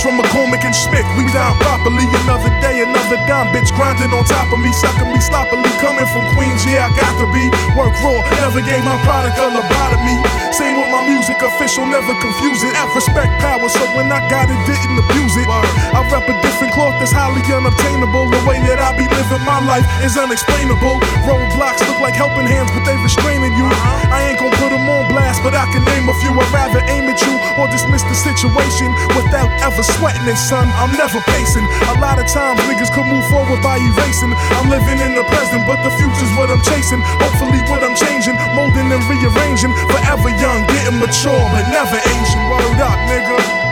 from McCormick and Schmidt. We down properly, another day, another dime. Bitch grinding on top of me, sucking me sloppily. Coming from Queens, yeah, I got to be. Work raw, never gave my product a lobotomy. Same with my music, official, never confuse it. Respect power, so when I got it, didn't abuse it. I rep a different cloth that's highly unobtainable. The way that I be living my life is unexplainable. Roadblocks look like helping hands, but they restraining you. I ain't gon' put them on blast, but I can name a few. I'd rather aim at you or dismiss the situation without ever sweating it, son. I'm never pacing. A lot of times niggas could move forward by erasing. I'm living in the present, but the future's what I'm chasing. Hopefully what I'm changing, molding and rearranging. Forever young, getting mature, but never aging. Word up, nigga.